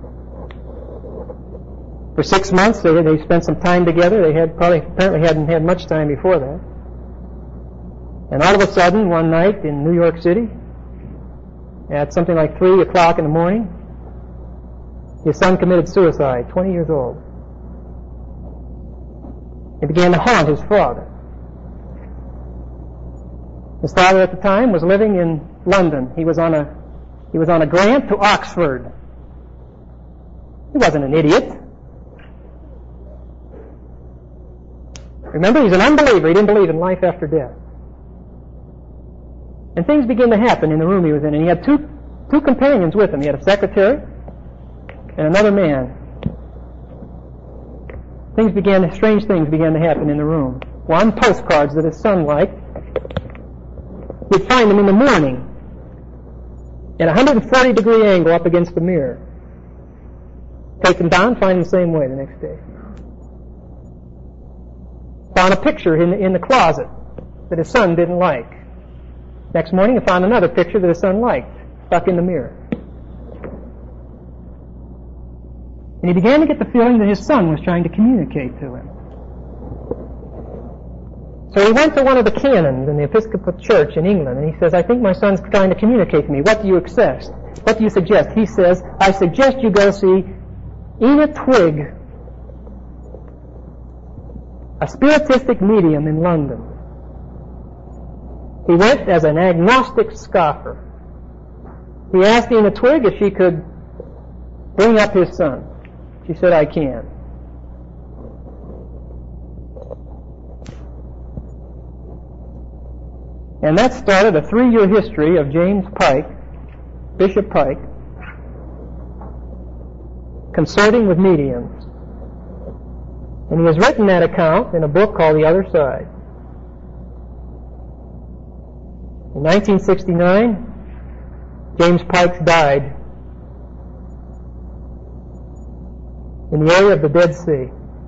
For 6 months, they spent some time together. They apparently hadn't had much time before that. And all of a sudden, one night in New York City, at something like 3 o'clock in the morning, his son committed suicide, 20 years old. He began to haunt his father. His father at the time was living in London. He was on a grant to Oxford. He wasn't an idiot. Remember, he's an unbeliever. He didn't believe in life after death. And things began to happen in the room he was in. And he had two companions with him. He had a secretary and another man. Strange things began to happen in the room. One, postcards that his son liked. He'd find them in the morning at a 140-degree angle up against the mirror. Take them down, find them the same way the next day. Found a picture in the closet that his son didn't like. Next morning, he found another picture that his son liked, stuck in the mirror. And he began to get the feeling that his son was trying to communicate to him. So he went to one of the canons in the Episcopal Church in England, and he says, I think my son's trying to communicate to me. What do you suggest? He says, I suggest you go see Ena Twigg, a spiritistic medium in London. He went as an agnostic scoffer. He asked Ena Twigg if she could bring up his son. She said, I can. And that started a 3-year history of James Pike, Bishop Pike, consorting with mediums. And he has written that account in a book called The Other Side. In 1969, James Pikes died in the area of the Dead Sea.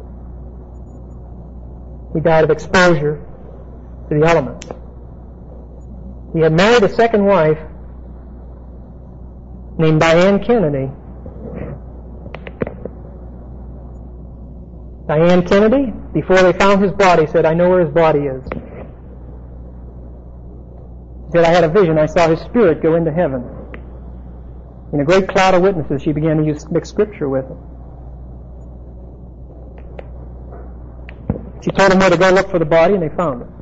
He died of exposure to the elements. He had married a second wife named Diane Kennedy. Diane Kennedy, before they found his body, said, "I know where his body is." He said, "I had a vision. I saw his spirit go into heaven." In a great cloud of witnesses, she began to mix scripture with it. She told them where to go look for the body, and they found it.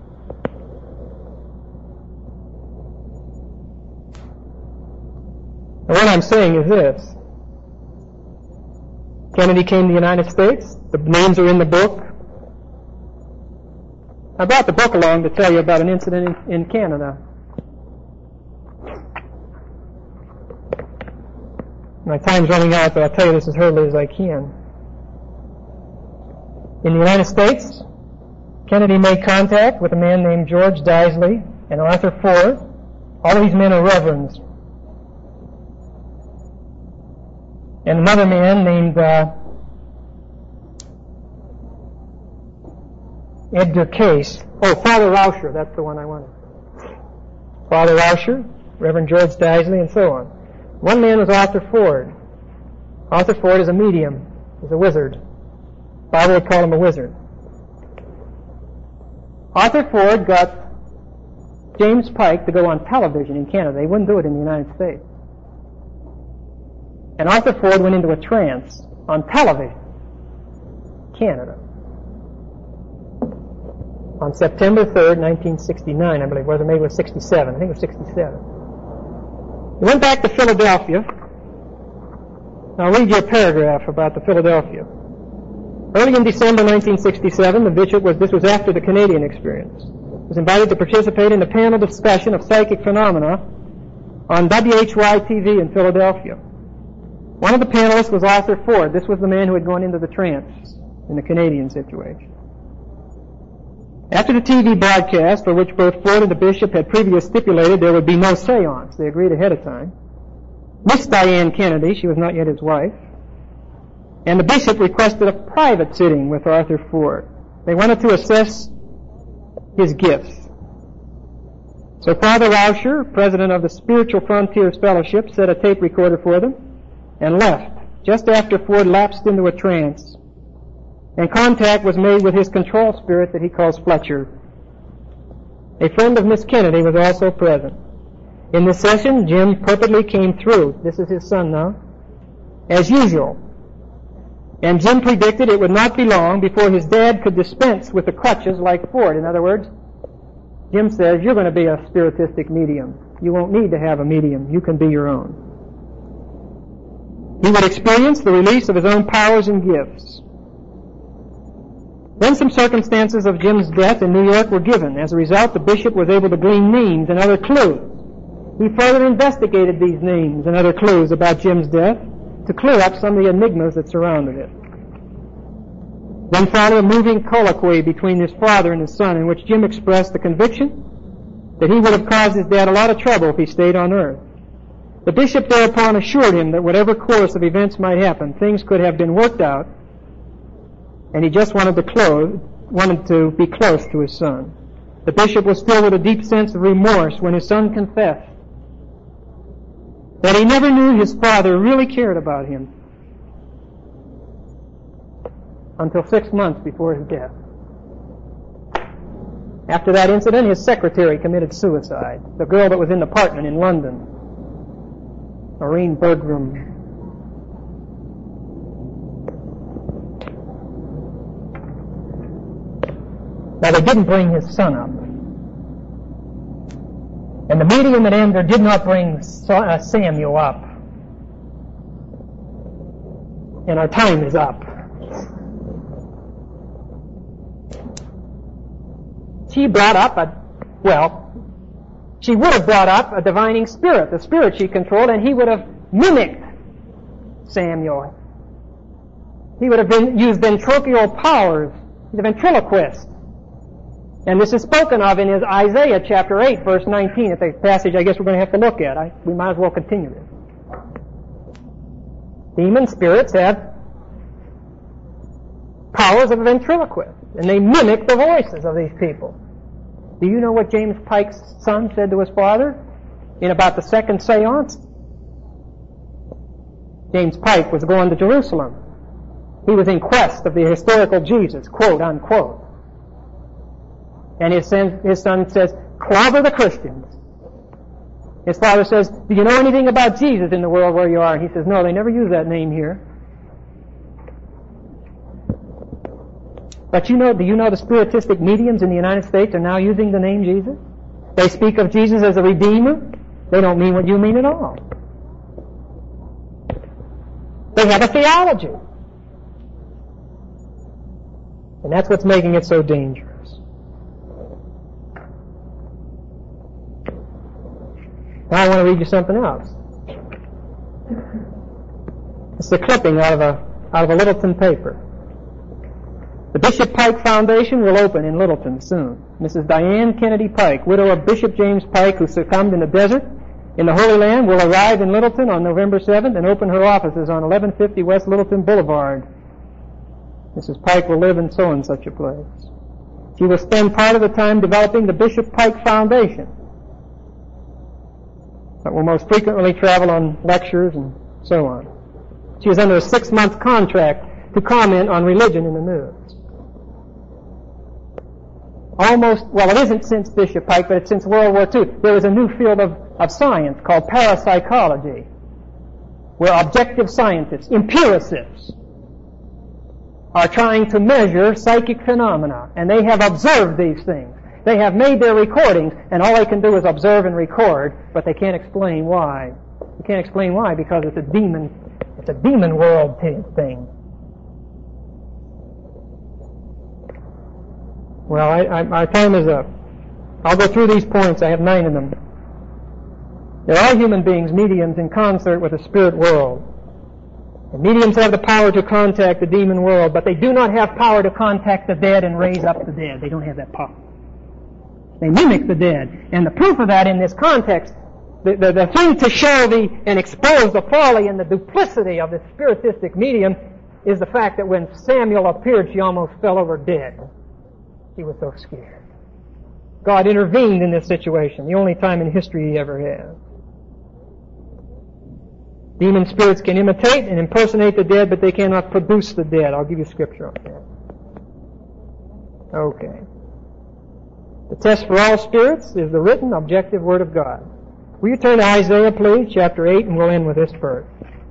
And what I'm saying is this. Kennedy came to the United States. The names are in the book. I brought the book along to tell you about an incident in Canada. My time's running out, but I'll tell you this as hurriedly as I can. In the United States, Kennedy made contact with a man named George Daisley and Arthur Ford. All of these men are reverends. And another man named Edgar Case. Oh, Father Rauscher, that's the one I wanted. Father Rauscher, Reverend George Daisley, and so on. One man was Arthur Ford. Arthur Ford is a medium. He's a wizard. The Bible would call him a wizard. Arthur Ford got James Pike to go on television in Canada. They wouldn't do it in the United States. And Arthur Ford went into a trance on television, Canada, on September 3rd, 1969, I believe. Or maybe it was 67. I think it was 67. He went back to Philadelphia. I'll read you a paragraph about the Philadelphia. Early in December 1967, the bishop this was after the Canadian experience, was invited to participate in a panel discussion of psychic phenomena on WHY-TV in Philadelphia. One of the panelists was Arthur Ford. This was the man who had gone into the trance in the Canadian situation. After the TV broadcast, for which both Ford and the bishop had previously stipulated there would be no seance, they agreed ahead of time, Miss Diane Kennedy, she was not yet his wife, and the bishop requested a private sitting with Arthur Ford. They wanted to assess his gifts. So Father Rauscher, president of the Spiritual Frontiers Fellowship, set a tape recorder for them and left just after Ford lapsed into a trance, and contact was made with his control spirit that he calls Fletcher. A friend of Miss Kennedy was also present. In this session, Jim purposely came through. This is his son now. As usual. And Jim predicted it would not be long before his dad could dispense with the crutches like Ford. In other words, Jim says, you're going to be a spiritistic medium. You won't need to have a medium. You can be your own. He would experience the release of his own powers and gifts. Then some circumstances of Jim's death in New York were given. As a result, the bishop was able to glean names and other clues. He further investigated these names and other clues about Jim's death to clear up some of the enigmas that surrounded it. Then followed a moving colloquy between his father and his son, in which Jim expressed the conviction that he would have caused his dad a lot of trouble if he stayed on earth. The bishop thereupon assured him that whatever course of events might happen, things could have been worked out, and he just wanted to be close to his son. The bishop was filled with a deep sense of remorse when his son confessed that he never knew his father really cared about him until 6 months before his death. After that incident, his secretary committed suicide, the girl that was in the apartment in London, Maureen Bergrum. Now, they didn't bring his son up. And the medium at Andover did not bring Samuel up. And our time is up. She brought up she would have brought up a divining spirit, the spirit she controlled, and he would have mimicked Samuel. He would have used ventriloquial powers. He's a ventriloquist. And this is spoken of in his Isaiah chapter 8, verse 19. It's a passage I guess we're going to have to look at. We might as well continue this. Demon spirits have powers of a ventriloquist, and they mimic the voices of these people. Do you know what James Pike's son said to his father in about the second seance? James Pike was going to Jerusalem. He was in quest of the historical Jesus, quote unquote. And his son says, clobber the Christians. His father says, do you know anything about Jesus in the world where you are? And he says, no, they never use that name here. But do you know the spiritistic mediums in the United States are now using the name Jesus? They speak of Jesus as a Redeemer. They don't mean what you mean at all. They have a theology. And that's what's making it so dangerous. Now I want to read you something else. It's a clipping out of a Littleton paper. The Bishop Pike Foundation will open in Littleton soon. Mrs. Diane Kennedy Pike, widow of Bishop James Pike, who succumbed in the desert in the Holy Land, will arrive in Littleton on November 7th and open her offices on 1150 West Littleton Boulevard. Mrs. Pike will live in so and such a place. She will spend part of the time developing the Bishop Pike Foundation, but will most frequently travel on lectures and so on. She is under a 6-month contract to comment on religion in the news. It isn't since Bishop Pike, but it's since World War II. There is a new field of science called parapsychology, where objective scientists, empiricists, are trying to measure psychic phenomena, and they have observed these things. They have made their recordings, and all they can do is observe and record, but they can't explain why. They can't explain why because it's a demon world thing. Well, my time is up. I'll go through these points. I have 9 of them. There are human beings, mediums, in concert with the spirit world. And mediums have the power to contact the demon world, but they do not have power to contact the dead and raise up the dead. They don't have that power. They mimic the dead. And the proof of that in this context, the thing to show and expose the folly and the duplicity of this spiritistic medium is the fact that when Samuel appeared, she almost fell over dead. She was so scared. God intervened in this situation, the only time in history He ever has. Demon spirits can imitate and impersonate the dead, but they cannot produce the dead. I'll give you scripture on that. Okay. The test for all spirits is the written, objective Word of God. Will you turn to Isaiah, please, chapter 8, and we'll end with this verse.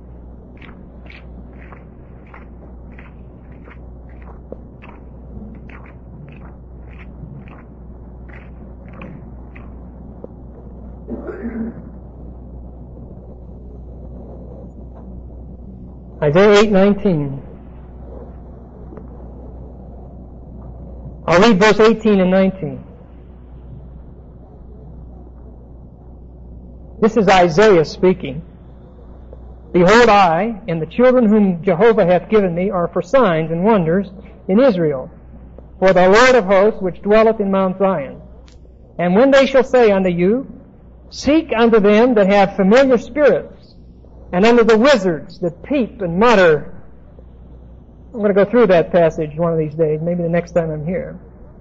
Isaiah 8:19. I'll read verse 18 and 19. This is Isaiah speaking. Behold, I and the children whom Jehovah hath given me are for signs and wonders in Israel, for the Lord of hosts which dwelleth in Mount Zion. And when they shall say unto you, seek unto them that have familiar spirits, and unto the wizards that peep and mutter. I'm going to go through that passage one of these days, maybe the next time I'm here.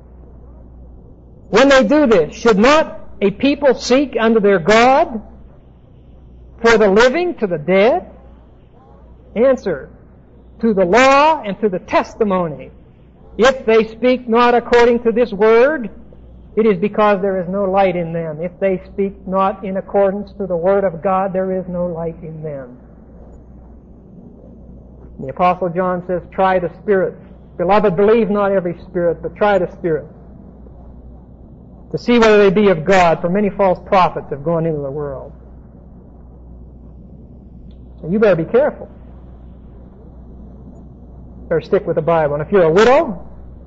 When they do this, should not a people seek unto their God for the living to the dead? Answer, to the law and to the testimony. If they speak not according to this word, it is because there is no light in them. If they speak not in accordance to the Word of God, there is no light in them. The Apostle John says, try the spirits. Beloved, believe not every spirit, but try the spirits, to see whether they be of God, for many false prophets have gone into the world. So you better be careful. Better stick with the Bible. And if you're a widow,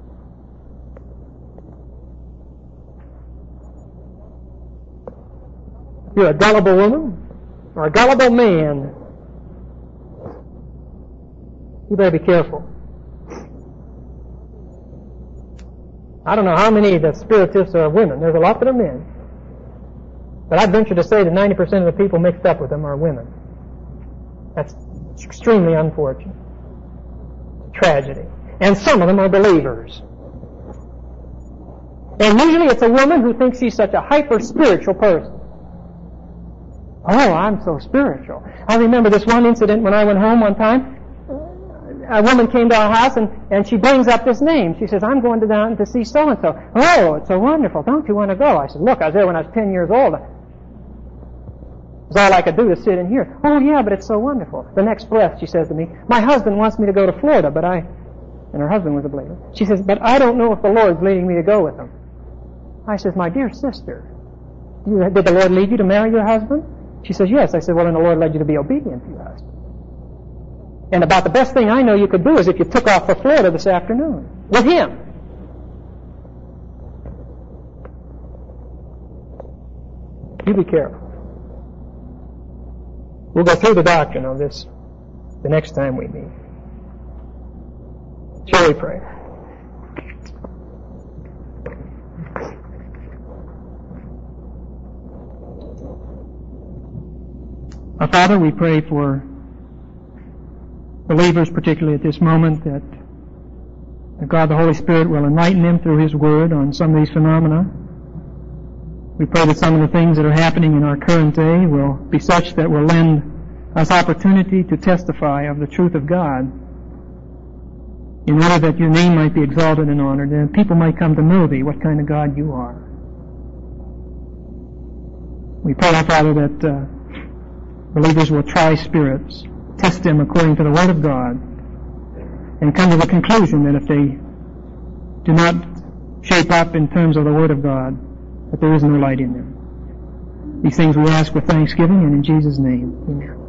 you're a gullible woman or a gullible man, You better be careful. I don't know how many of the spiritists are women. There's a lot that are men. But I'd venture to say that 90% of the people mixed up with them are women. That's extremely unfortunate. Tragedy. And some of them are believers. And usually it's a woman who thinks she's such a hyper-spiritual person. Oh, I'm so spiritual. I remember this one incident when I went home one time. A woman came to our house and she brings up this name. She says, I'm going down to see so-and-so. Oh, it's so wonderful. Don't you want to go? I said, look, I was there when I was 10 years old. All I could do is sit in here. Oh, yeah, but it's so wonderful. The next breath, she says to me, my husband wants me to go to Florida, and her husband was a believer. She says, but I don't know if the Lord's leading me to go with him. I says, my dear sister, did the Lord lead you to marry your husband? She says, yes. I said, well, then the Lord led you to be obedient to your husband. And about the best thing I know you could do is if you took off for Florida this afternoon with him. You be careful. We'll go through the doctrine of this the next time we meet. Shall we pray? Our Father, we pray for believers, particularly at this moment, that God the Holy Spirit will enlighten them through His Word on some of these phenomena. We pray that some of the things that are happening in our current day will be such that will lend us opportunity to testify of the truth of God, in order that your name might be exalted and honored, and people might come to know Thee, what kind of God You are. We pray, our Father, that believers will try spirits, test them according to the Word of God, and come to the conclusion that if they do not shape up in terms of the Word of God, that there is no light in them. These things we ask with thanksgiving, and in Jesus' name, amen.